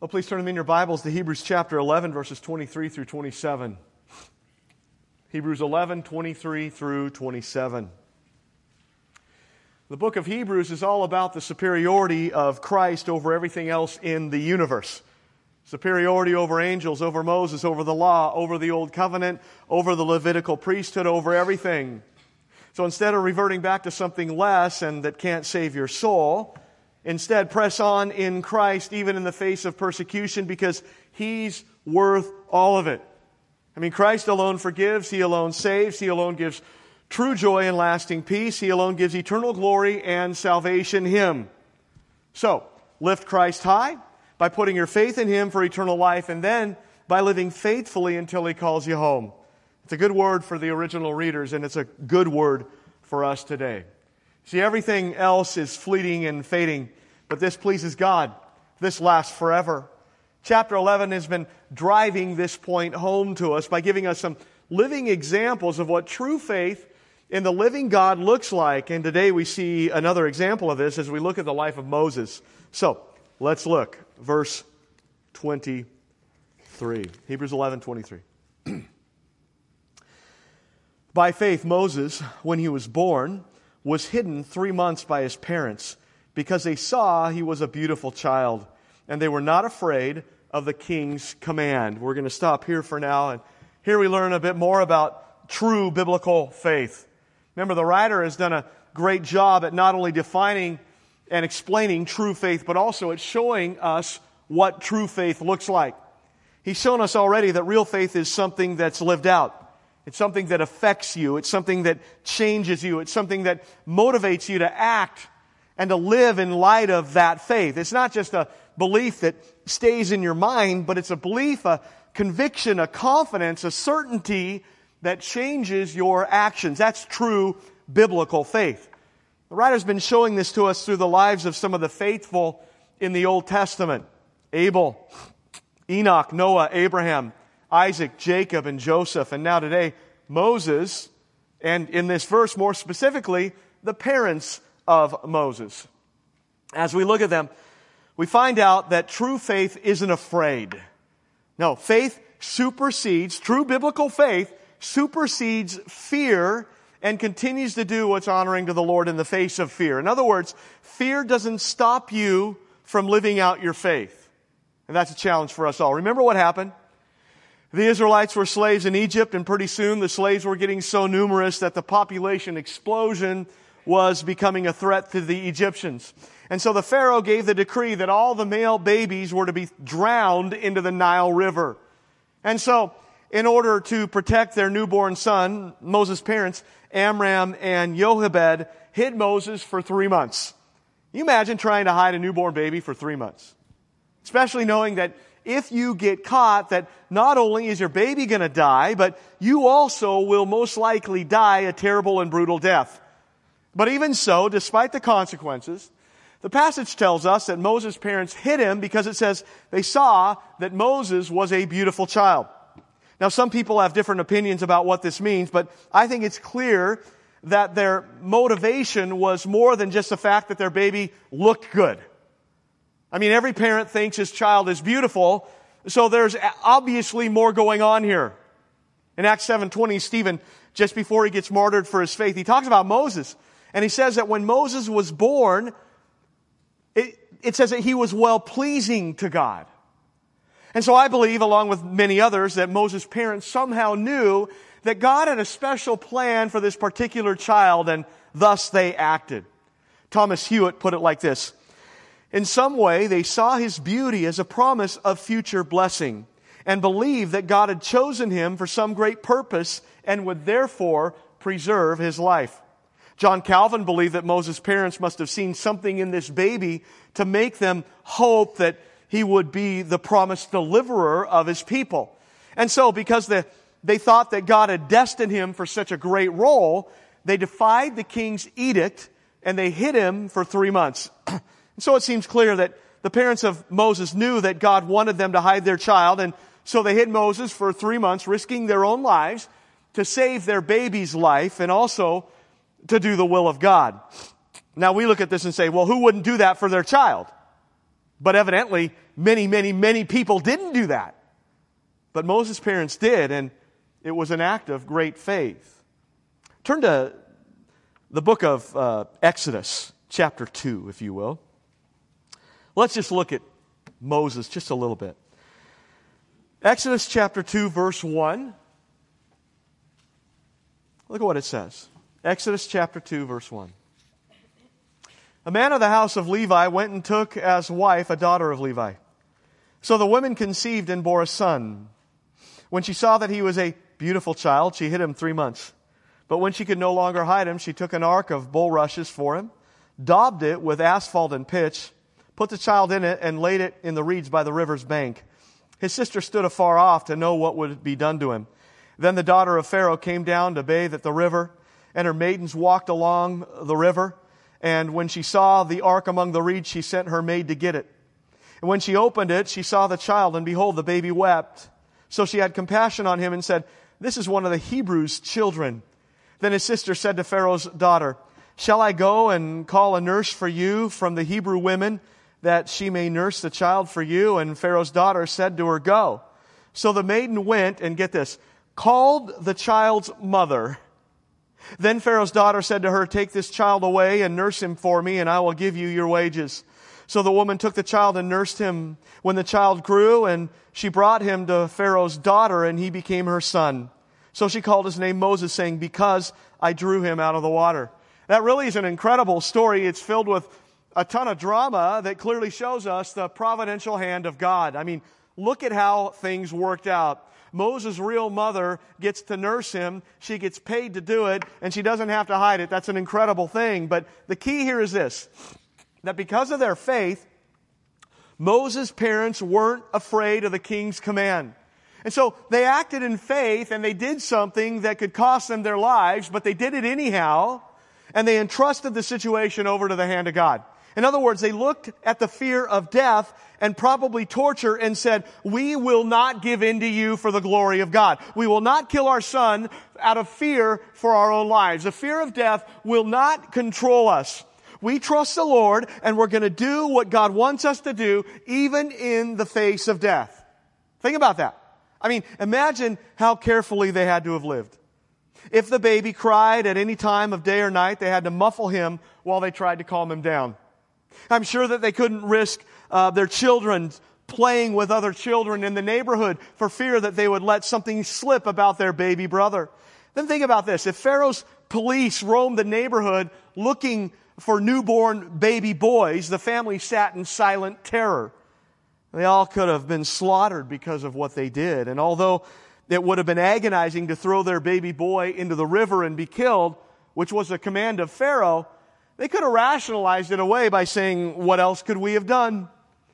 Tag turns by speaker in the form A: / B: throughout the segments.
A: Well, please turn them in your Bibles to Hebrews chapter 11, verses 23 through 27. Hebrews 11, 23 through 27. The book of Hebrews is all about the superiority of Christ over everything else in the universe. Superiority over angels, over Moses, over the law, over the Old Covenant, over the Levitical priesthood, over everything. So instead of reverting back to something less and that can't save your soul, instead press on in Christ even in the face of persecution because He's worth all of it. I mean, Christ alone forgives, He alone saves, He alone gives true joy and lasting peace, He alone gives eternal glory and salvation, Him. So, lift Christ high by putting your faith in Him for eternal life and then by living faithfully until He calls you home. It's a good word for the original readers and it's a good word for us today. See, everything else is fleeting and fading, but this pleases God. This lasts forever. Chapter 11 has been driving this point home to us by giving us some living examples of what true faith in the living God looks like. And today we see another example of this as we look at the life of Moses. So, let's look. Verse 23. Hebrews 11, 23. By faith, Moses, when he was born, was hidden 3 months by his parents because they saw he was a beautiful child, and they were not afraid of the king's command. We're going to stop here for now, and here we learn a bit more about true biblical faith. Remember, the writer has done a great job at not only defining and explaining true faith, but also at showing us what true faith looks like. He's shown us already that real faith is something that's lived out. It's something that affects you. It's something that changes you. It's something that motivates you to act and to live in light of that faith. It's not just a belief that stays in your mind, but it's a belief, a conviction, a confidence, a certainty that changes your actions. That's true biblical faith. The writer's been showing this to us through the lives of some of the faithful in the Old Testament. Abel, Enoch, Noah, Abraham, Isaac, Jacob, and Joseph, and now today, Moses, and in this verse more specifically, the parents of Moses. As we look at them, we find out that true faith isn't afraid. No, faith supersedes, true biblical faith supersedes fear and continues to do what's honoring to the Lord in the face of fear. In other words, fear doesn't stop you from living out your faith. And that's a challenge for us all. Remember what happened? The Israelites were slaves in Egypt, and pretty soon the slaves were getting so numerous that the population explosion was becoming a threat to the Egyptians. And so the Pharaoh gave the decree that all the male babies were to be drowned into the Nile River. And so, in order to protect their newborn son, Moses' parents, Amram and Jochebed, hid Moses for 3 months. You imagine trying to hide a newborn baby for 3 months. Especially knowing that if you get caught, that not only is your baby going to die, but you also will most likely die a terrible and brutal death. But even so, despite the consequences, the passage tells us that Moses' parents hid him because it says they saw that Moses was a beautiful child. Now, some people have different opinions about what this means, but I think it's clear that their motivation was more than just the fact that their baby looked good. I mean, every parent thinks his child is beautiful, so there's obviously more going on here. In Acts 7:20, Stephen, just before he gets martyred for his faith, he talks about Moses. And he says that when Moses was born, it says that he was well-pleasing to God. And so I believe, along with many others, that Moses' parents somehow knew that God had a special plan for this particular child, and thus they acted. Thomas Hewitt put it like this: in some way, they saw his beauty as a promise of future blessing and believed that God had chosen him for some great purpose and would therefore preserve his life. John Calvin believed that Moses' parents must have seen something in this baby to make them hope that he would be the promised deliverer of his people. And so, because they thought that God had destined him for such a great role, they defied the king's edict and they hid him for 3 months. And so it seems clear that the parents of Moses knew that God wanted them to hide their child, and so they hid Moses for 3 months, risking their own lives to save their baby's life and also to do the will of God. Now we look at this and say, well, who wouldn't do that for their child? But evidently, many, many, many people didn't do that. But Moses' parents did, and it was an act of great faith. Turn to the book of Exodus, chapter 2, if you will. Let's just look at Moses just a little bit. Exodus chapter 2, verse 1. Look at what it says. Exodus chapter 2, verse 1. A man of the house of Levi went and took as wife a daughter of Levi. So the woman conceived and bore a son. When she saw that he was a beautiful child, she hid him 3 months. But when she could no longer hide him, she took an ark of bulrushes for him, daubed it with asphalt and pitch, put the child in it, and laid it in the reeds by the river's bank. His sister stood afar off to know what would be done to him. Then the daughter of Pharaoh came down to bathe at the river, and her maidens walked along the river. And when she saw the ark among the reeds, she sent her maid to get it. And when she opened it, she saw the child, and behold, the baby wept. So she had compassion on him and said, "This is one of the Hebrews' children." Then his sister said to Pharaoh's daughter, "Shall I go and call a nurse for you from the Hebrew women, that she may nurse the child for you?" And Pharaoh's daughter said to her, "Go." So the maiden went, and get this, called the child's mother. Then Pharaoh's daughter said to her, "Take this child away and nurse him for me, and I will give you your wages." So the woman took the child and nursed him. When the child grew, and she brought him to Pharaoh's daughter, and he became her son. So she called his name Moses, saying, "Because I drew him out of the water." That really is an incredible story. It's filled with a ton of drama that clearly shows us the providential hand of God. I mean, look at how things worked out. Moses' real mother gets to nurse him. She gets paid to do it, and she doesn't have to hide it. That's an incredible thing. But the key here is this, that because of their faith, Moses' parents weren't afraid of the king's command. And so they acted in faith, and they did something that could cost them their lives, but they did it anyhow, and they entrusted the situation over to the hand of God. In other words, they looked at the fear of death and probably torture and said, "We will not give in to you for the glory of God. We will not kill our son out of fear for our own lives. The fear of death will not control us. We trust the Lord, and we're going to do what God wants us to do, even in the face of death." Think about that. I mean, imagine how carefully they had to have lived. If the baby cried at any time of day or night, they had to muffle him while they tried to calm him down. I'm sure that they couldn't risk their children playing with other children in the neighborhood for fear that they would let something slip about their baby brother. Then think about this. If Pharaoh's police roamed the neighborhood looking for newborn baby boys, the family sat in silent terror. They all could have been slaughtered because of what they did. And although it would have been agonizing to throw their baby boy into the river and be killed, which was a command of Pharaoh, they could have rationalized it away by saying, "What else could we have done?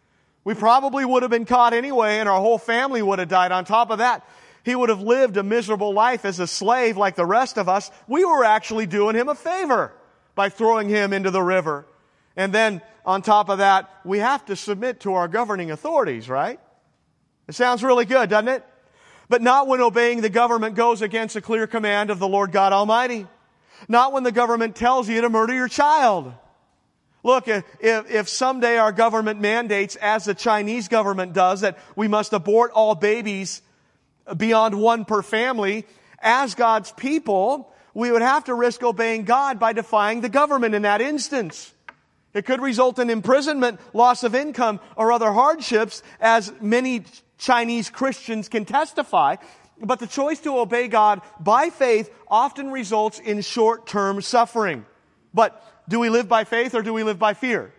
A: We probably would have been caught anyway, and our whole family would have died. On top of that, he would have lived a miserable life as a slave like the rest of us. We were actually doing him a favor by throwing him into the river. And then, on top of that, we have to submit to our governing authorities, right?" It sounds really good, doesn't it? But not when obeying the government goes against a clear command of the Lord God Almighty. Not when the government tells you to murder your child. Look, if someday our government mandates, as the Chinese government does, that we must abort all babies beyond one per family, as God's people, we would have to risk obeying God by defying the government in that instance. It could result in imprisonment, loss of income, or other hardships, as many Chinese Christians can testify. But the choice to obey God by faith often results in short-term suffering. But do we live by faith or do we live by fear?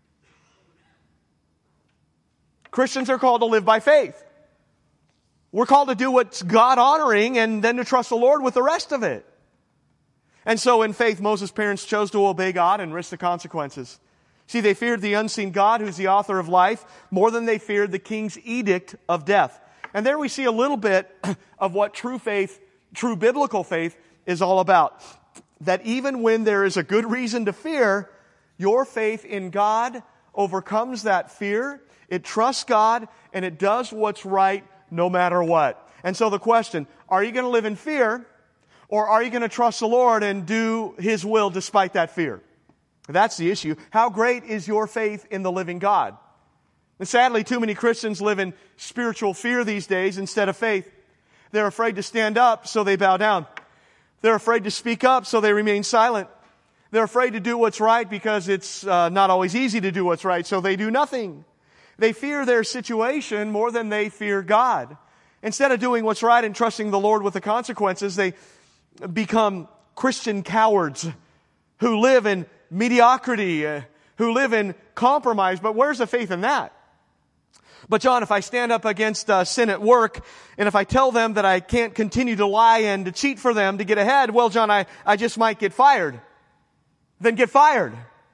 A: Christians are called to live by faith. We're called to do what's God-honoring and then to trust the Lord with the rest of it. And so in faith, Moses' parents chose to obey God and risk the consequences. See, they feared the unseen God, who's the author of life, more than they feared the king's edict of death. And there we see a little bit of what true faith, true biblical faith, is all about. That even when there is a good reason to fear, your faith in God overcomes that fear. It trusts God, and it does what's right no matter what. And so the question, are you going to live in fear, or are you going to trust the Lord and do His will despite that fear? That's the issue. How great is your faith in the living God? And sadly, too many Christians live in spiritual fear these days instead of faith. They're afraid to stand up, so they bow down. They're afraid to speak up, so they remain silent. They're afraid to do what's right because it's not always easy to do what's right, so they do nothing. They fear their situation more than they fear God. Instead of doing what's right and trusting the Lord with the consequences, they become Christian cowards who live in mediocrity, who live in compromise. But where's the faith in that? But John, if I stand up against sin at work, and if I tell them that I can't continue to lie and to cheat for them to get ahead, well, John, I just might get fired. Then get fired.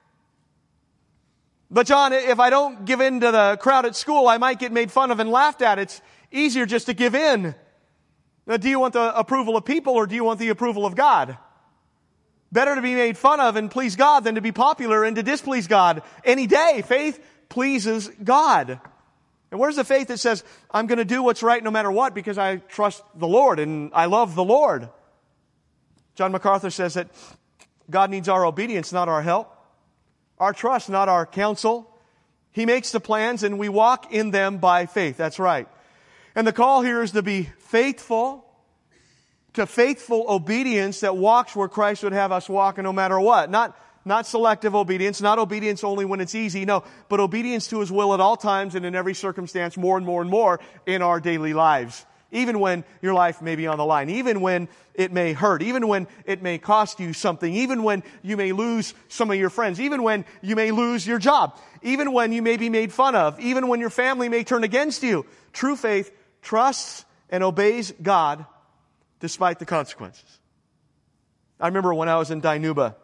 A: But John, if I don't give in to the crowd at school, I might get made fun of and laughed at. It's easier just to give in. Now, do you want the approval of people, or do you want the approval of God? Better to be made fun of and please God than to be popular and to displease God. Any day, faith pleases God. And where's the faith that says, I'm going to do what's right no matter what because I trust the Lord and I love the Lord? John MacArthur says that God needs our obedience, not our help. Our trust, not our counsel. He makes the plans and we walk in them by faith. That's right. And the call here is to be faithful, to faithful obedience that walks where Christ would have us walk no matter what. Not selective obedience, not obedience only when it's easy, no, but obedience to His will at all times and in every circumstance more and more and more in our daily lives. Even when your life may be on the line, even when it may hurt, even when it may cost you something, even when you may lose some of your friends, even when you may lose your job, even when you may be made fun of, even when your family may turn against you. True faith trusts and obeys God despite the consequences. I remember when I was in Dinuba,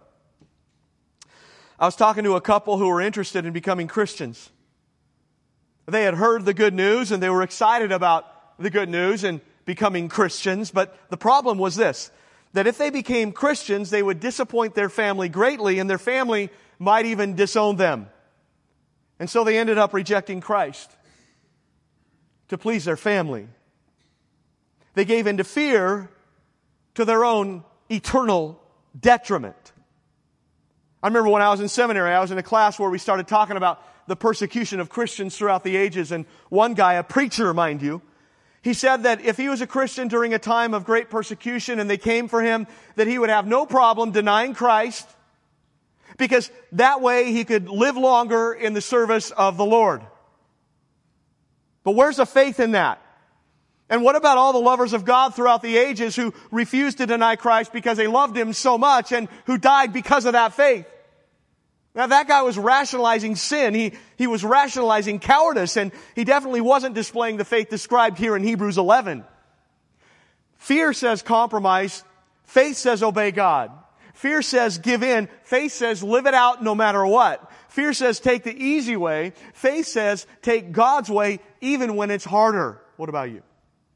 A: I was talking to a couple who were interested in becoming Christians. They had heard the good news and they were excited about the good news and becoming Christians. But the problem was this, that if they became Christians, they would disappoint their family greatly and their family might even disown them. And so they ended up rejecting Christ to please their family. They gave in to fear to their own eternal detriment. I remember when I was in seminary, I was in a class where we started talking about the persecution of Christians throughout the ages. And one guy, a preacher, mind you, he said that if he was a Christian during a time of great persecution and they came for him, that he would have no problem denying Christ because that way he could live longer in the service of the Lord. But where's the faith in that? And what about all the lovers of God throughout the ages who refused to deny Christ because they loved Him so much and who died because of that faith? Now that guy was rationalizing sin. He was rationalizing cowardice, and he definitely wasn't displaying the faith described here in Hebrews 11. Fear says compromise. Faith says obey God. Fear says give in. Faith says live it out no matter what. Fear says take the easy way. Faith says take God's way even when it's harder. What about you?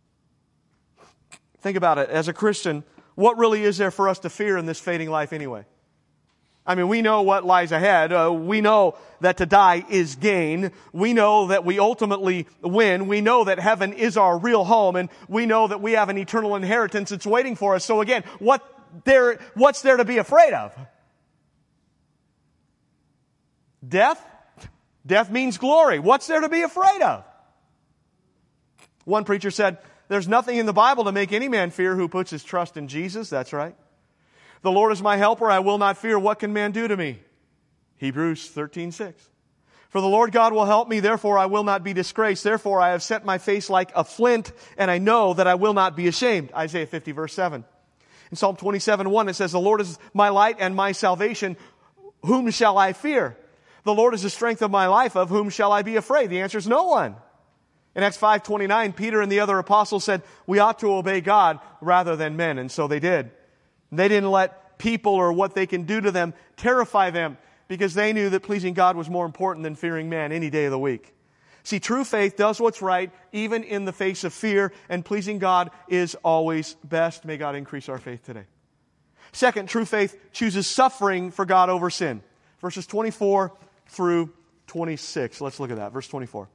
A: Think about it. As a Christian, what really is there for us to fear in this fading life anyway? I mean, we know what lies ahead. We know that to die is gain. We know that we ultimately win. We know that heaven is our real home, and we know that we have an eternal inheritance that's waiting for us. So again, what's there to be afraid of? Death? Death means glory. What's there to be afraid of? One preacher said, there's nothing in the Bible to make any man fear who puts his trust in Jesus. That's right. The Lord is my helper. I will not fear. What can man do to me? Hebrews 13:6. For the Lord God will help me. Therefore I will not be disgraced. Therefore I have set my face like a flint, and I know that I will not be ashamed. Isaiah 50 verse 7. In Psalm 27:1 it says, the Lord is my light and my salvation. Whom shall I fear? The Lord is the strength of my life. Of whom shall I be afraid? The answer is no one. In Acts 5:29, Peter and the other apostles said, we ought to obey God rather than men. And so they did. They didn't let people or what they can do to them terrify them because they knew that pleasing God was more important than fearing man any day of the week. See, true faith does what's right even in the face of fear, and pleasing God is always best. May God increase our faith today. Second, true faith chooses suffering for God over sin. Verses 24 through 26. Let's look at that. Verse 24.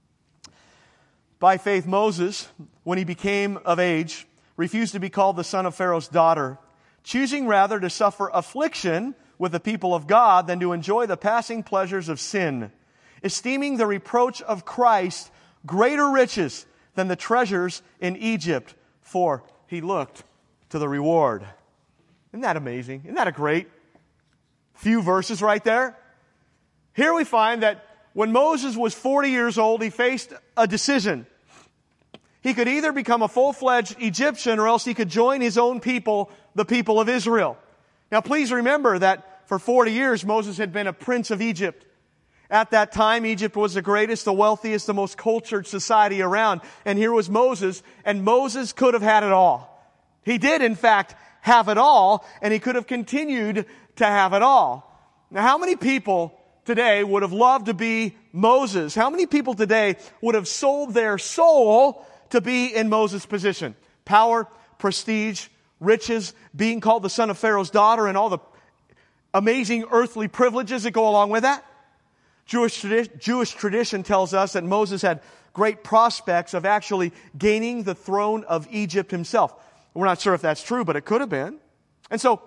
A: By faith, Moses, when he became of age, refused to be called the son of Pharaoh's daughter, choosing rather to suffer affliction with the people of God than to enjoy the passing pleasures of sin. esteeming the reproach of Christ greater riches than the treasures in Egypt, for he looked to the reward. Isn't that amazing? Isn't that a great few verses right there? Here we find that when Moses was 40 years old, he faced a decision. He could either become a full-fledged Egyptian or else he could join his own people, the people of Israel. Now please remember that for 40 years Moses had been a prince of Egypt. At that time, Egypt was the greatest, the wealthiest, the most cultured society around. And here was Moses, and Moses could have had it all. He did, in fact, have it all, and he could have continued to have it all. Now, how many people today would have loved to be Moses? How many people today would have sold their soul to be in Moses' position? Power, prestige, riches, being called the son of Pharaoh's daughter, and all the amazing earthly privileges that go along with that. Jewish tradition tells us that Moses had great prospects of actually gaining the throne of Egypt himself. We're not sure if that's true, but it could have been. And so,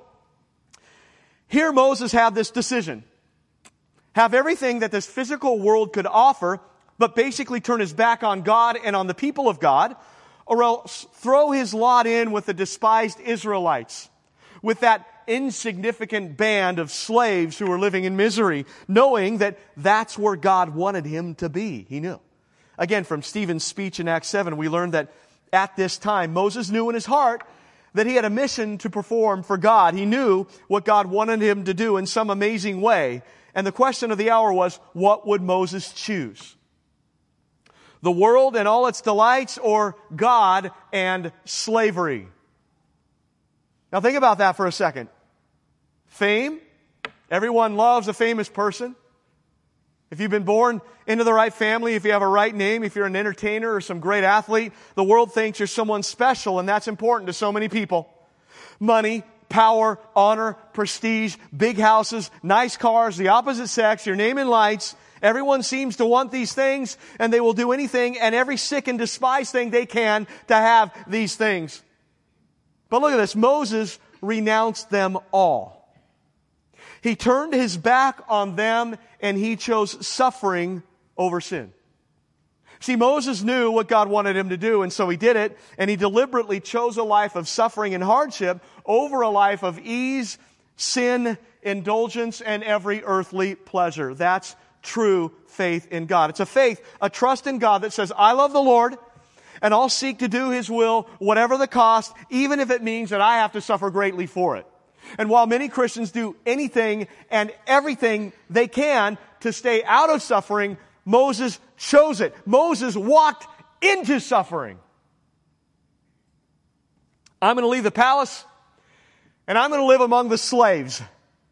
A: here Moses had this decision. Have everything that this physical world could offer, but basically turn his back on God and on the people of God, or else throw his lot in with the despised Israelites, with that insignificant band of slaves who were living in misery, knowing that that's where God wanted him to be. He knew. Again, from Stephen's speech in Acts 7, we learned that at this time, Moses knew in his heart that he had a mission to perform for God. He knew what God wanted him to do in some amazing way. And the question of the hour was, what would Moses choose? The world and all its delights, or God and slavery? Now think about that for a second. Fame. Everyone loves a famous person. If you've been born into the right family, if you have a right name, if you're an entertainer or some great athlete, the world thinks you're someone special, and that's important to so many people. Money, power, honor, prestige, big houses, nice cars, the opposite sex, your name in lights. Everyone seems to want these things, and they will do anything and every sick and despised thing they can to have these things. But look at this. Moses renounced them all. He turned his back on them, and he chose suffering over sin. See, Moses knew what God wanted him to do, and so he did it, and he deliberately chose a life of suffering and hardship over a life of ease, sin, indulgence, and every earthly pleasure. That's true faith in God. It's a faith, a trust in God that says, I love the Lord, and I'll seek to do His will, whatever the cost, even if it means that I have to suffer greatly for it. And while many Christians do anything and everything they can to stay out of suffering, Moses chose it. Moses walked into suffering. I'm going to leave the palace, and I'm going to live among the slaves.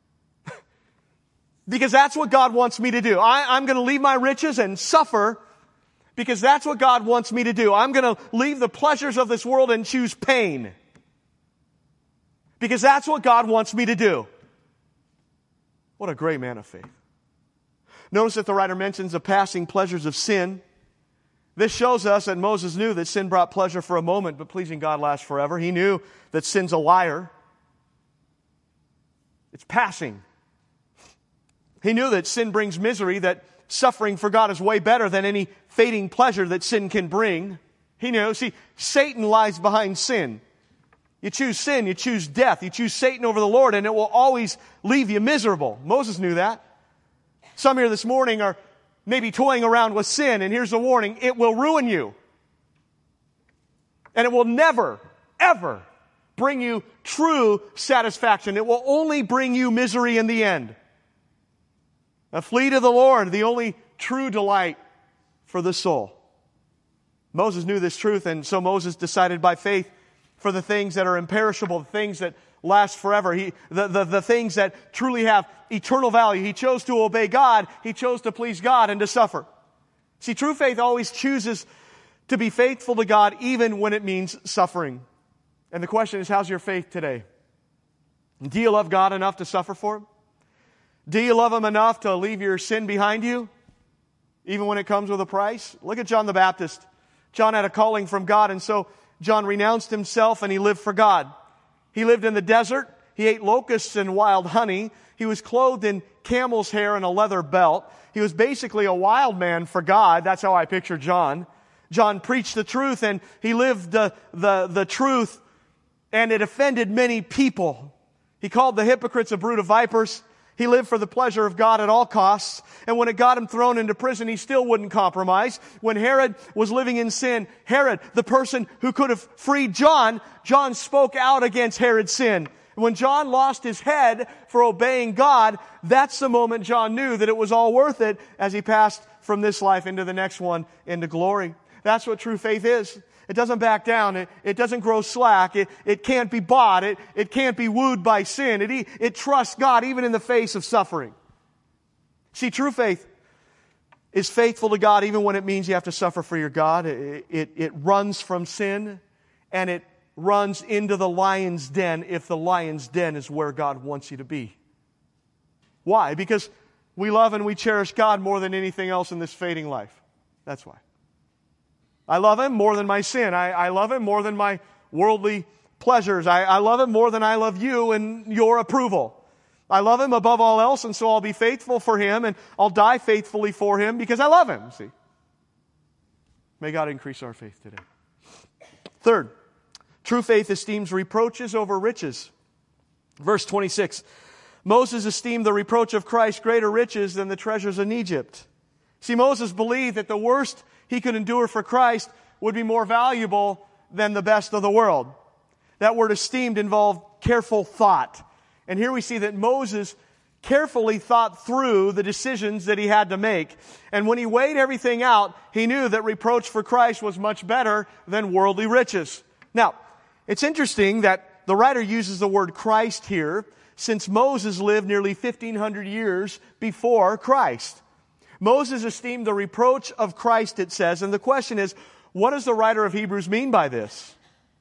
A: Because that's what God wants me to do. I'm going to leave my riches and suffer because that's what God wants me to do. I'm going to leave the pleasures of this world and choose pain. Because that's what God wants me to do. What a great man of faith. Notice that the writer mentions the passing pleasures of sin. This shows us that Moses knew that sin brought pleasure for a moment, but pleasing God lasts forever. He knew that sin's a liar. It's passing. He knew that sin brings misery, that suffering for God is way better than any fading pleasure that sin can bring. He knew. See, Satan lies behind sin. You choose sin, you choose death, you choose Satan over the Lord, and it will always leave you miserable. Moses knew that. Some here this morning are maybe toying around with sin, and here's the warning, it will ruin you. And it will never, ever bring you true satisfaction. It will only bring you misery in the end. Now flee to the Lord, the only true delight for the soul. Moses knew this truth, and so Moses decided by faith for the things that are imperishable, the things that last forever, the things that truly have eternal value. He chose to obey God. He chose to please God and to suffer. See, true faith always chooses to be faithful to God even when it means suffering. And the question is, how's your faith today? Do you love God enough to suffer for Him? Do you love Him enough to leave your sin behind you, even when it comes with a price? Look at John the Baptist. John had a calling from God, and so John renounced himself and he lived for God. He lived in the desert. He ate locusts and wild honey. He was clothed in camel's hair and a leather belt. He was basically a wild man for God. That's how I picture John. John preached the truth, and he lived the truth, and it offended many people. He called the hypocrites a brood of vipers. He lived for the pleasure of God at all costs. And when it got him thrown into prison, he still wouldn't compromise. When Herod was living in sin, Herod, the person who could have freed John, John spoke out against Herod's sin. When John lost his head for obeying God, that's the moment John knew that it was all worth it as he passed from this life into the next one, into glory. That's what true faith is. It doesn't back down. It doesn't grow slack. It can't be bought. It can't be wooed by sin. It trusts God even in the face of suffering. See, true faith is faithful to God even when it means you have to suffer for your God. It runs from sin, and it runs into the lion's den if the lion's den is where God wants you to be. Why? Because we love and we cherish God more than anything else in this fading life. That's why. I love Him more than my sin. I love Him more than my worldly pleasures. I love Him more than I love you and your approval. I love Him above all else, and so I'll be faithful for Him, and I'll die faithfully for Him because I love Him. See? May God increase our faith today. Third, true faith esteems reproaches over riches. Verse 26, Moses esteemed the reproach of Christ greater riches than the treasures in Egypt. See, Moses believed that the worst he could endure for Christ would be more valuable than the best of the world. That word esteemed involved careful thought. And here we see that Moses carefully thought through the decisions that he had to make. And when he weighed everything out, he knew that reproach for Christ was much better than worldly riches. Now, it's interesting that the writer uses the word Christ here, since Moses lived nearly 1,500 years before Christ. Moses esteemed the reproach of Christ, it says, and the question is, what does the writer of Hebrews mean by this?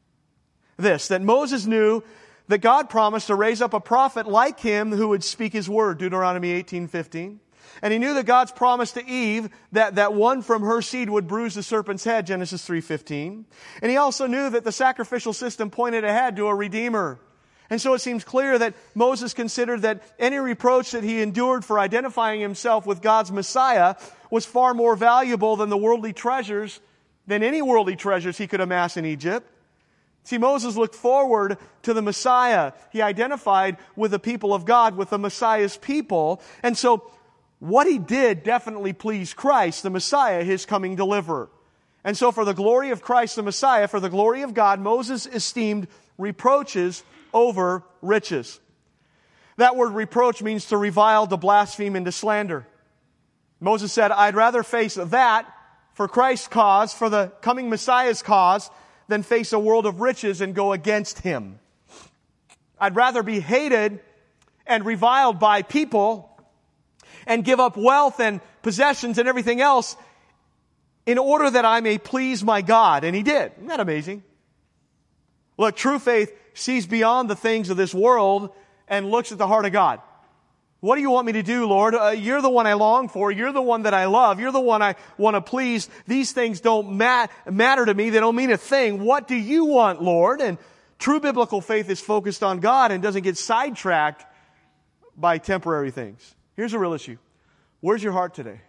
A: That Moses knew that God promised to raise up a prophet like him who would speak His word, Deuteronomy 18:15. And he knew that God's promise to Eve, that one from her seed would bruise the serpent's head, Genesis 3:15. And he also knew that the sacrificial system pointed ahead to a Redeemer. And so it seems clear that Moses considered that any reproach that he endured for identifying himself with God's Messiah was far more valuable than the worldly treasures, than any worldly treasures he could amass in Egypt. See, Moses looked forward to the Messiah. He identified with the people of God, with the Messiah's people. And so what he did definitely pleased Christ, the Messiah, His coming deliverer. And so for the glory of Christ, the Messiah, for the glory of God, Moses esteemed reproaches over riches. That word reproach means to revile, to blaspheme, and to slander. Moses said, I'd rather face that for Christ's cause, for the coming Messiah's cause, than face a world of riches and go against Him. I'd rather be hated and reviled by people and give up wealth and possessions and everything else in order that I may please my God. And he did. Isn't that amazing? Look, true faith sees beyond the things of this world and looks at the heart of God. What do you want me to do, Lord? You're the one I long for. You're the one that I love. You're the one I want to please. These things don't matter to me. They don't mean a thing. What do you want, Lord? And true biblical faith is focused on God and doesn't get sidetracked by temporary things. Here's a real issue. Where's your heart today?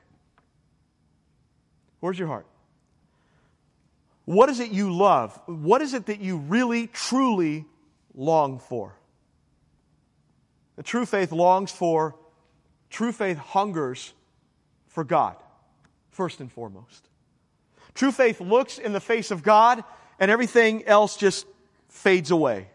A: Where's your heart? What is it you love? What is it that you really, truly long for? The true faith longs for, true faith hungers for God, first and foremost. True faith looks in the face of God and everything else just fades away.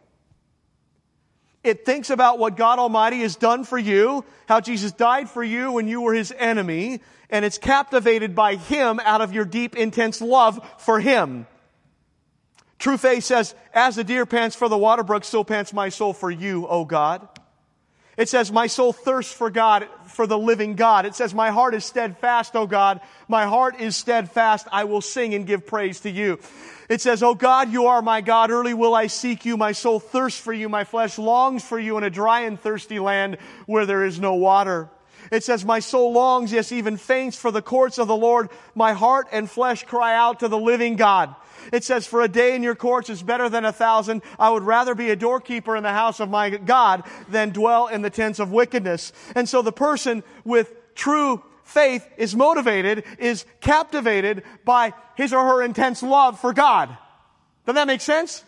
A: It thinks about what God Almighty has done for you, how Jesus died for you when you were His enemy, and it's captivated by Him out of your deep, intense love for Him. True faith says, as the deer pants for the water brook, so pants my soul for you, O God. It says, my soul thirsts for God, for the living God. It says, my heart is steadfast, O God. My heart is steadfast. I will sing and give praise to you. It says, O God, you are my God. Early will I seek you. My soul thirsts for you. My flesh longs for you in a dry and thirsty land where there is no water. It says, my soul longs, yes, even faints for the courts of the Lord. My heart and flesh cry out to the living God. It says, for a day in your courts is better than 1,000. I would rather be a doorkeeper in the house of my God than dwell in the tents of wickedness. And so the person with true faith is motivated, is captivated by his or her intense love for God. Does that make sense?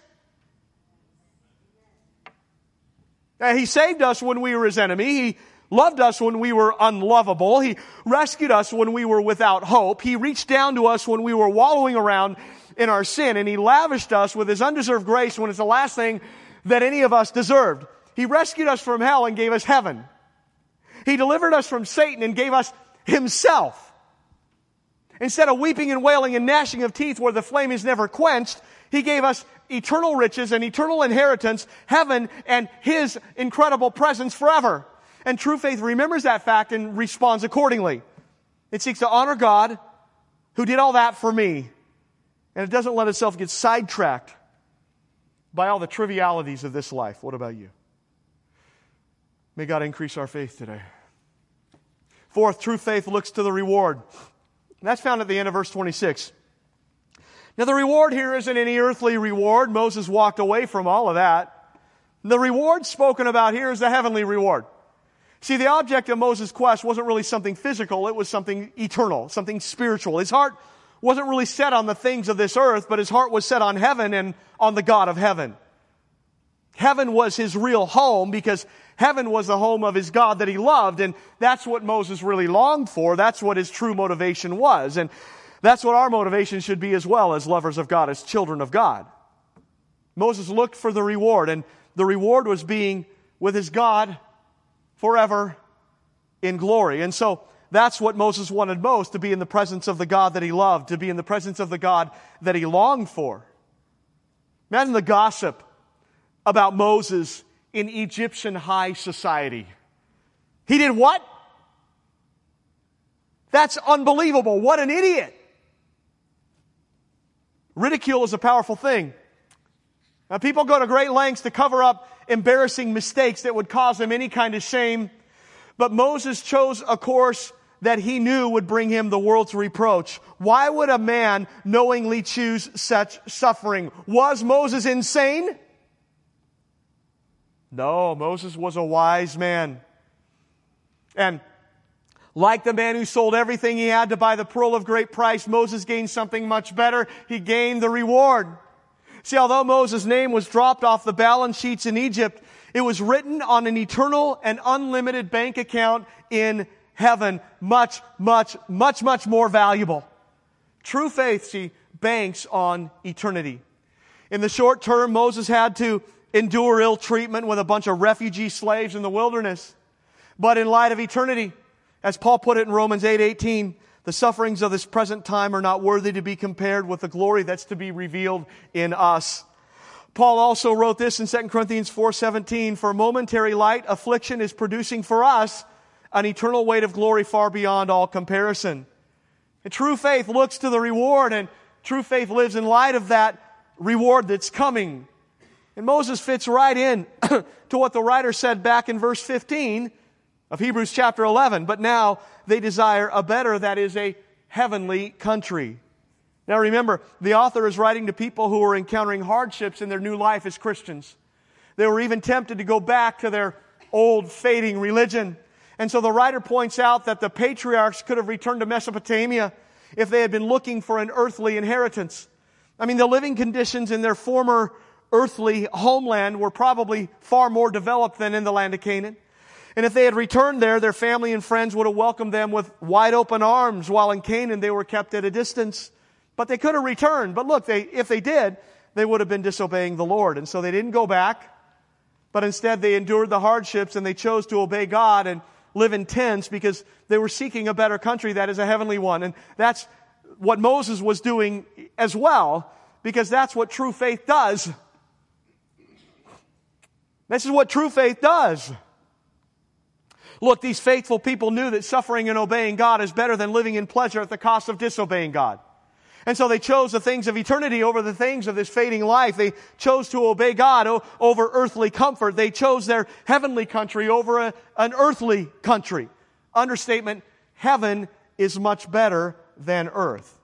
A: He saved us when we were his enemy. He loved us when we were unlovable. He rescued us when we were without hope. He reached down to us when we were wallowing around in our sin. And He lavished us with His undeserved grace when it's the last thing that any of us deserved. He rescued us from hell and gave us heaven. He delivered us from Satan and gave us Himself. Instead of weeping and wailing and gnashing of teeth where the flame is never quenched, He gave us eternal riches and eternal inheritance, heaven, and His incredible presence forever. And true faith remembers that fact and responds accordingly. It seeks to honor God who did all that for me. And it doesn't let itself get sidetracked by all the trivialities of this life. What about you? May God increase our faith today. Fourth, true faith looks to the reward. And that's found at the end of verse 26. Now the reward here isn't any earthly reward. Moses walked away from all of that. The reward spoken about here is the heavenly reward. See, the object of Moses' quest wasn't really something physical. It was something eternal, something spiritual. His heart wasn't really set on the things of this earth, but his heart was set on heaven and on the God of heaven. Heaven was his real home because heaven was the home of his God that he loved, and that's what Moses really longed for. That's what his true motivation was, and that's what our motivation should be as well as lovers of God, as children of God. Moses looked for the reward, and the reward was being with his God forever in glory. And so that's what Moses wanted most, to be in the presence of the God that he loved, to be in the presence of the God that he longed for. Imagine the gossip about Moses in Egyptian high society. He did what? That's unbelievable. What an idiot. Ridicule is a powerful thing. Now, people go to great lengths to cover up embarrassing mistakes that would cause them any kind of shame. But Moses chose a course that he knew would bring him the world's reproach. Why would a man knowingly choose such suffering? Was Moses insane? No, Moses was a wise man. And like the man who sold everything he had to buy the pearl of great price, Moses gained something much better. He gained the reward. See, although Moses' name was dropped off the balance sheets in Egypt, it was written on an eternal and unlimited bank account in heaven. Much, much, much, much more valuable. True faith, see, banks on eternity. In the short term, Moses had to endure ill treatment with a bunch of refugee slaves in the wilderness. But in light of eternity, as Paul put it in Romans 8:18, the sufferings of this present time are not worthy to be compared with the glory that's to be revealed in us. Paul also wrote this in 2 Corinthians 4:17, for momentary light affliction is producing for us an eternal weight of glory far beyond all comparison. And true faith looks to the reward, and true faith lives in light of that reward that's coming. And Moses fits right in to what the writer said back in verse 15 of Hebrews chapter 11. But now they desire a better, that is a heavenly country. Now remember, the author is writing to people who are encountering hardships in their new life as Christians. They were even tempted to go back to their old fading religion. And so the writer points out that the patriarchs could have returned to Mesopotamia if they had been looking for an earthly inheritance. I mean, the living conditions in their former earthly homeland were probably far more developed than in the land of Canaan. And if they had returned there, their family and friends would have welcomed them with wide open arms, while in Canaan they were kept at a distance. But they could have returned. But look, if they did, they would have been disobeying the Lord. And so they didn't go back, but instead they endured the hardships and they chose to obey God and live in tents because they were seeking a better country, that is a heavenly one. And that's what Moses was doing as well, because that's what true faith does. This is what true faith does. Look, these faithful people knew that suffering and obeying God is better than living in pleasure at the cost of disobeying God. And so they chose the things of eternity over the things of this fading life. They chose to obey God over earthly comfort. They chose their heavenly country over an earthly country. Understatement, heaven is much better than earth.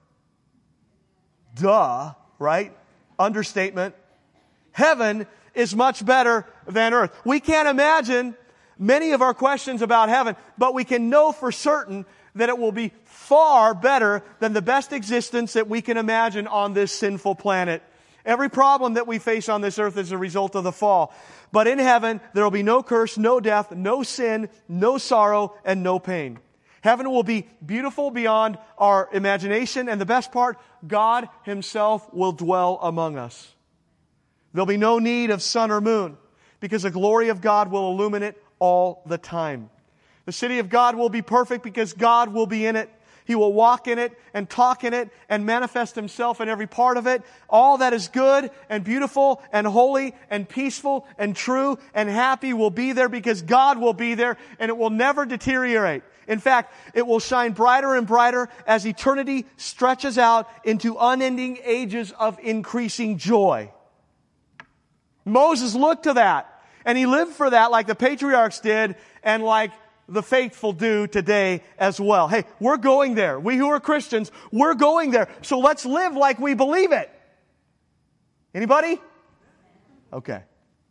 A: Duh, right? Understatement. Heaven is much better than earth. We can't imagine many of our questions about heaven, but we can know for certain that it will be far better than the best existence that we can imagine on this sinful planet. Every problem that we face on this earth is a result of the fall. But in heaven, there will be no curse, no death, no sin, no sorrow, and no pain. Heaven will be beautiful beyond our imagination, and the best part, God Himself will dwell among us. There'll be no need of sun or moon, because the glory of God will illumine it all the time. The city of God will be perfect because God will be in it. He will walk in it and talk in it and manifest Himself in every part of it. All that is good and beautiful and holy and peaceful and true and happy will be there because God will be there, and it will never deteriorate. In fact, it will shine brighter and brighter as eternity stretches out into unending ages of increasing joy. Moses looked to that, and he lived for that like the patriarchs did and like the faithful do today as well. Hey, we're going there. We who are Christians, we're going there. So let's live like we believe it. Anybody? Okay.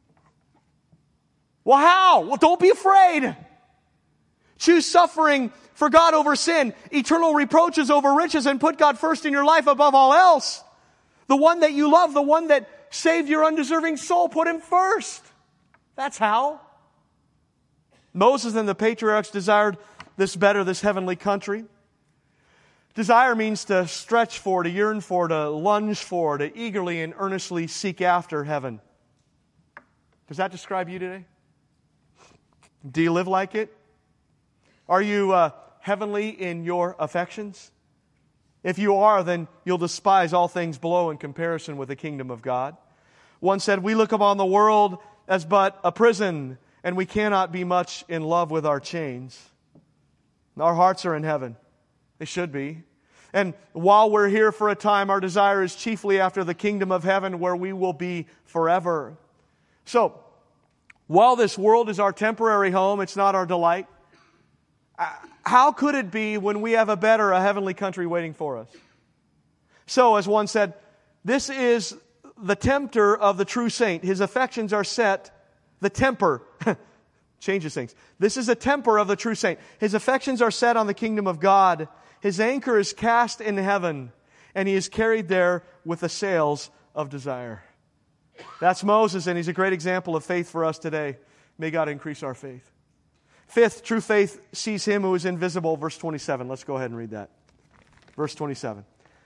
A: Well, how? Well, don't be afraid. Choose suffering for God over sin, eternal reproaches over riches, and put God first in your life above all else. The one that you love, the one that saved your undeserving soul, put Him first. That's how. Moses and the patriarchs desired this heavenly country. Desire means to stretch for, to yearn for, to lunge for, to eagerly and earnestly seek after heaven. Does that describe you today? Do you live like it? Are you heavenly in your affections? If you are, then you'll despise all things below in comparison with the kingdom of God. One said, we look upon the world as but a prison, and we cannot be much in love with our chains. Our hearts are in heaven. They should be. And while we're here for a time, our desire is chiefly after the kingdom of heaven where we will be forever. So, while this world is our temporary home, it's not our delight. How could it be when we have a heavenly country waiting for us? So, as one said, this is the tempter of the true saint. His affections are set. The temper changes things. This is a temper of the true saint. His affections are set on the kingdom of God. His anchor is cast in heaven, and he is carried there with the sails of desire. That's Moses, and he's a great example of faith for us today. May God increase our faith. Fifth, true faith sees Him who is invisible. Verse 27. Let's go ahead and read that. Verse 27.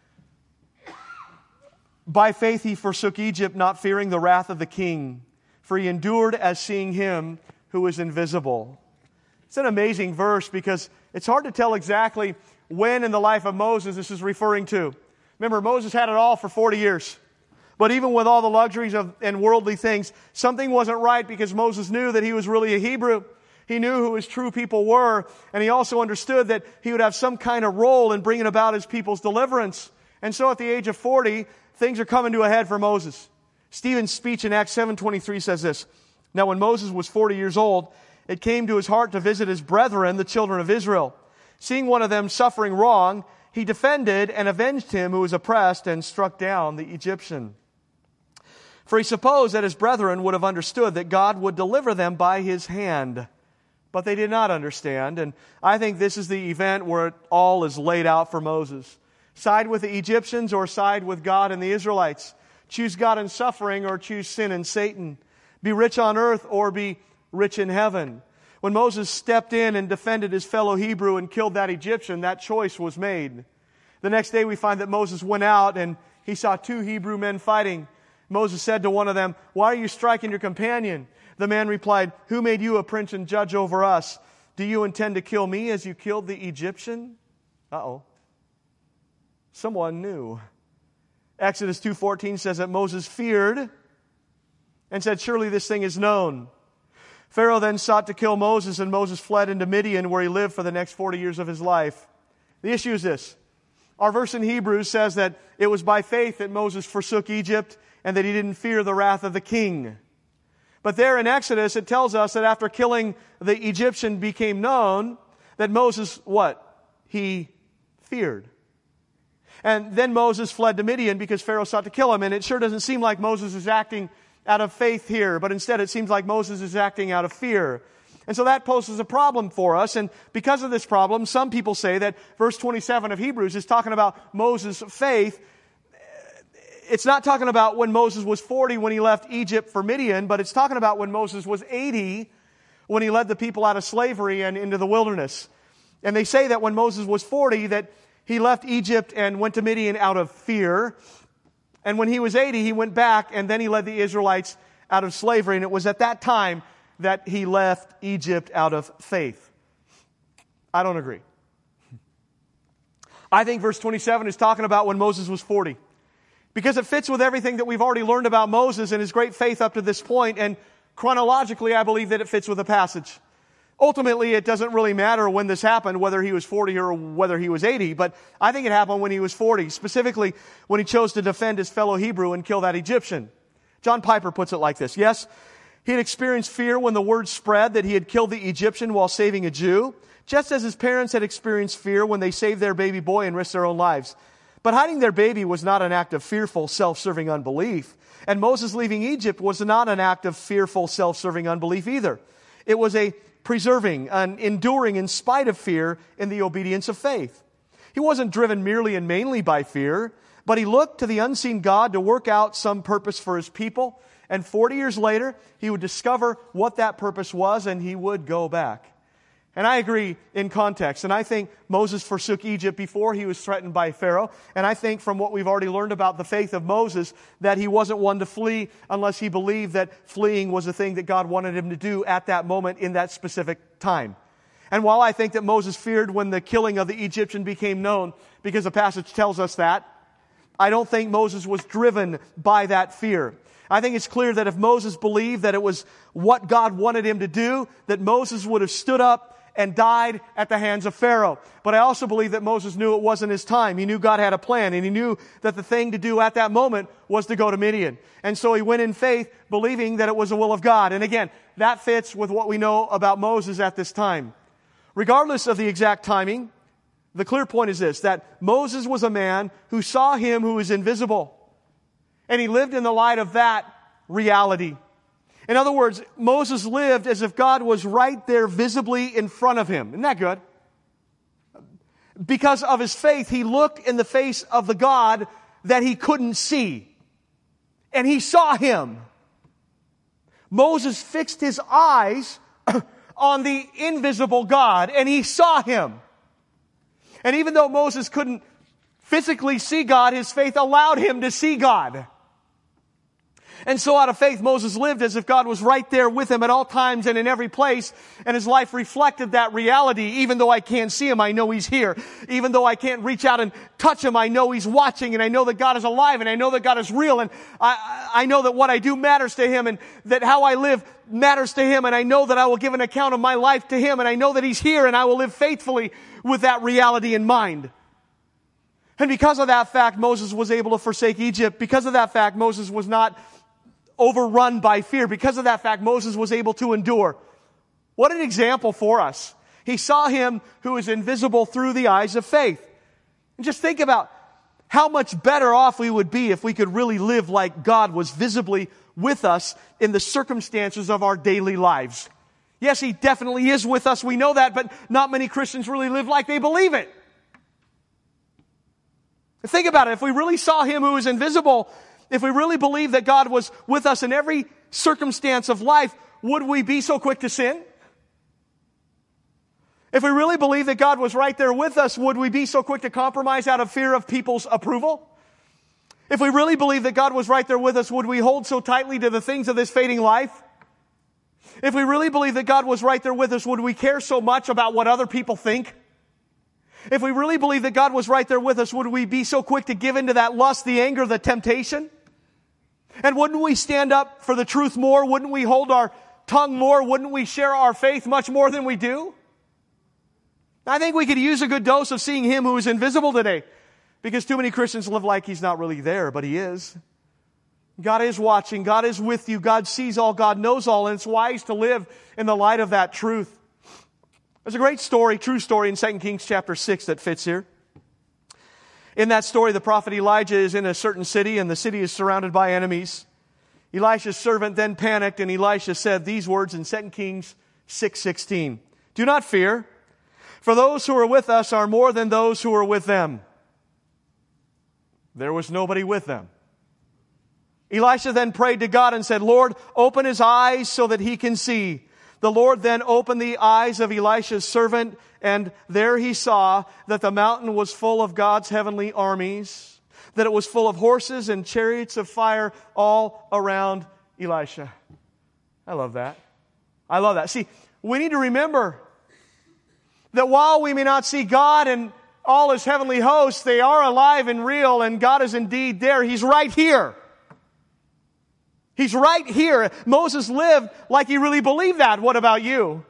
A: By faith he forsook Egypt, not fearing the wrath of the king, for he endured as seeing Him who is invisible. It's an amazing verse because it's hard to tell exactly when in the life of Moses this is referring to. Remember, Moses had it all for 40 years. But even with all the luxuries and worldly things, something wasn't right because Moses knew that he was really a Hebrew. He knew who his true people were, and he also understood that he would have some kind of role in bringing about his people's deliverance. And so at the age of 40, things are coming to a head for Moses. Stephen's speech in Acts 7:23 says this, Now when Moses was 40 years old, it came to his heart to visit his brethren, the children of Israel. Seeing one of them suffering wrong, he defended and avenged him who was oppressed and struck down the Egyptian. For he supposed that his brethren would have understood that God would deliver them by his hand. But they did not understand, and I think this is the event where it all is laid out for Moses. Side with the Egyptians or side with God and the Israelites. Choose God in suffering or choose sin and Satan. Be rich on earth or be rich in heaven. When Moses stepped in and defended his fellow Hebrew and killed that Egyptian, that choice was made. The next day we find that Moses went out and he saw two Hebrew men fighting. Moses said to one of them, Why are you striking your companion? The man replied, Who made you a prince and judge over us? Do you intend to kill me as you killed the Egyptian? Someone knew. Exodus 2:14 says that Moses feared and said, Surely this thing is known. Pharaoh then sought to kill Moses, and Moses fled into Midian, where he lived for the next 40 years of his life. The issue is this. Our verse in Hebrews says that it was by faith that Moses forsook Egypt and that he didn't fear the wrath of the king. But there in Exodus, it tells us that after killing the Egyptian became known, that Moses, what? He feared. And then Moses fled to Midian because Pharaoh sought to kill him. And it sure doesn't seem like Moses is acting out of faith here, but instead it seems like Moses is acting out of fear. And so that poses a problem for us. And because of this problem, some people say that verse 27 of Hebrews is talking about Moses' faith. It's not talking about when Moses was 40 when he left Egypt for Midian, but it's talking about when Moses was 80 when he led the people out of slavery and into the wilderness. And they say that when Moses was 40 that he left Egypt and went to Midian out of fear. And when he was 80, he went back and then he led the Israelites out of slavery. And it was at that time that he left Egypt out of faith. I don't agree. I think verse 27 is talking about when Moses was 40. Because it fits with everything that we've already learned about Moses and his great faith up to this point. And chronologically, I believe that it fits with the passage. Ultimately, it doesn't really matter when this happened, whether he was 40 or whether he was 80, but I think it happened when he was 40, specifically when he chose to defend his fellow Hebrew and kill that Egyptian. John Piper puts it like this. Yes, he had experienced fear when the word spread that he had killed the Egyptian while saving a Jew, just as his parents had experienced fear when they saved their baby boy and risked their own lives. But hiding their baby was not an act of fearful, self-serving unbelief. And Moses leaving Egypt was not an act of fearful, self-serving unbelief either. It was a preserving and enduring in spite of fear in the obedience of faith. He wasn't driven merely and mainly by fear, but he looked to the unseen God to work out some purpose for his people. And 40 years later, he would discover what that purpose was and he would go back. And I agree in context. And I think Moses forsook Egypt before he was threatened by Pharaoh. And I think from what we've already learned about the faith of Moses, that he wasn't one to flee unless he believed that fleeing was the thing that God wanted him to do at that moment in that specific time. And while I think that Moses feared when the killing of the Egyptian became known, because the passage tells us that, I don't think Moses was driven by that fear. I think it's clear that if Moses believed that it was what God wanted him to do, that Moses would have stood up and died at the hands of Pharaoh. But I also believe that Moses knew it wasn't his time. He knew God had a plan, and he knew that the thing to do at that moment was to go to Midian. And so he went in faith, believing that it was the will of God. And again, that fits with what we know about Moses at this time. Regardless of the exact timing, the clear point is this, that Moses was a man who saw him who is invisible. And he lived in the light of that reality. In other words, Moses lived as if God was right there visibly in front of him. Isn't that good? Because of his faith, he looked in the face of the God that he couldn't see. And he saw him. Moses fixed his eyes on the invisible God, and he saw him. And even though Moses couldn't physically see God, his faith allowed him to see God. And so out of faith, Moses lived as if God was right there with him at all times and in every place. And his life reflected that reality. Even though I can't see him, I know he's here. Even though I can't reach out and touch him, I know he's watching. And I know that God is alive. And I know that God is real. And I know that what I do matters to him. And that how I live matters to him. And I know that I will give an account of my life to him. And I know that he's here. And I will live faithfully with that reality in mind. And because of that fact, Moses was able to forsake Egypt. Because of that fact, Moses was not overrun by fear. Because of that fact, Moses was able to endure. What an example for us. He saw him who is invisible through the eyes of faith. And just think about how much better off we would be if we could really live like God was visibly with us in the circumstances of our daily lives. Yes, he definitely is with us. We know that, but not many Christians really live like they believe it. Think about it. If we really saw him who is invisible, if we really believed that God was with us in every circumstance of life, would we be so quick to sin? If we really believed that God was right there with us, would we be so quick to compromise out of fear of people's approval? If we really believed that God was right there with us, would we hold so tightly to the things of this fading life? If we really believed that God was right there with us, would we care so much about what other people think? If we really believed that God was right there with us, would we be so quick to give into that lust, the anger, the temptation? And wouldn't we stand up for the truth more? Wouldn't we hold our tongue more? Wouldn't we share our faith much more than we do? I think we could use a good dose of seeing him who is invisible today, because too many Christians live like he's not really there, but he is. God is watching. God is with you. God sees all. God knows all. And it's wise to live in the light of that truth. There's a great story, true story in 2 Kings chapter 6 that fits here. In that story, the prophet Elijah is in a certain city, and the city is surrounded by enemies. Elisha's servant then panicked, and Elisha said these words in 2 Kings 6:16. Do not fear, for those who are with us are more than those who are with them. There was nobody with them. Elisha then prayed to God and said, Lord, open his eyes so that he can see. The Lord then opened the eyes of Elisha's servant, and there he saw that the mountain was full of God's heavenly armies, that it was full of horses and chariots of fire all around Elisha. I love that. I love that. See, we need to remember that while we may not see God and all His heavenly hosts, they are alive and real, and God is indeed there. He's right here. He's right here. Moses lived like he really believed that. What about you?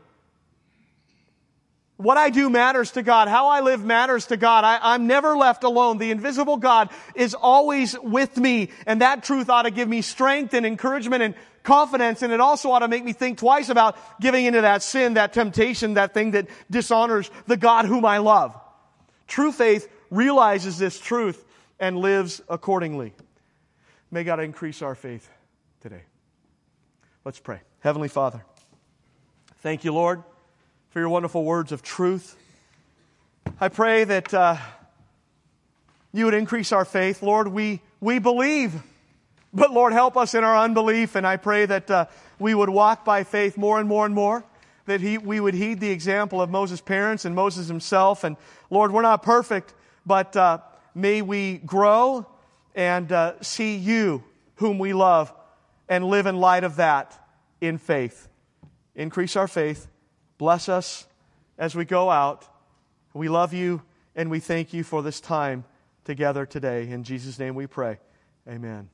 A: What I do matters to God. How I live matters to God. I'm never left alone. The invisible God is always with me. And that truth ought to give me strength and encouragement and confidence. And it also ought to make me think twice about giving into that sin, that temptation, that thing that dishonors the God whom I love. True faith realizes this truth and lives accordingly. May God increase our faith today. Let's pray. Heavenly Father, thank you, Lord, for your wonderful words of truth. I pray that you would increase our faith. Lord, we believe, but Lord, help us in our unbelief. And I pray that we would walk by faith more and more and more, that we would heed the example of Moses' parents and Moses himself. And Lord, we're not perfect, but may we grow and see you, whom we love, and live in light of that in faith. Increase our faith. Bless us as we go out. We love you and we thank you for this time together today. In Jesus' name we pray. Amen.